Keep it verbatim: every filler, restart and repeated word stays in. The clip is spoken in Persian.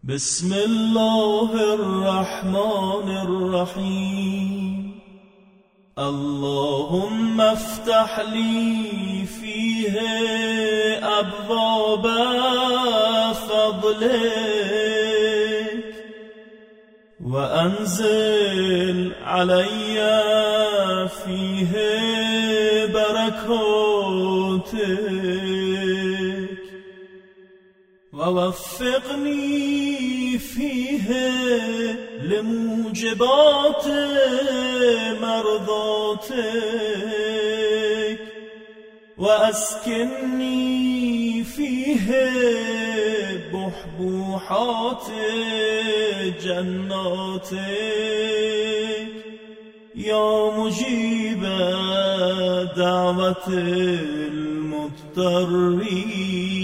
بسم الله الرحمن الرحيم. اللهم افتح لي فيه أبواب فضلك وأنزل علي فيه بركاتك ووفقني فيه لموجبات مرضاتك وأسكنني فيه بحبوحات جناتك يا مجيب دعوة المضطرين.